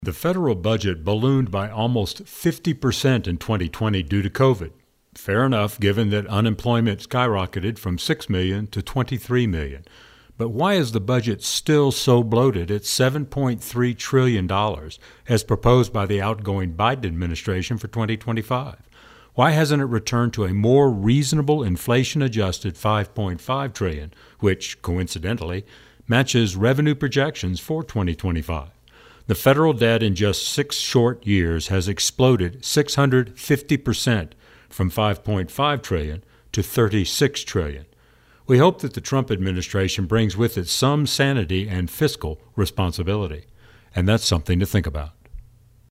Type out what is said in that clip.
The federal budget ballooned by almost 50% in 2020 due to COVID. Fair enough, given that unemployment skyrocketed from 6 million to 23 million. But why is the budget still so bloated at $7.3 trillion as proposed by the outgoing Biden administration for 2025? Why hasn't it returned to a more reasonable inflation-adjusted $5.5 trillion, which, coincidentally, matches revenue projections for 2025? The federal debt in just 6 short years has exploded 650% from $5.5 trillion to $36 trillion. We hope that the Trump administration brings with it some sanity and fiscal responsibility, and that's something to think about.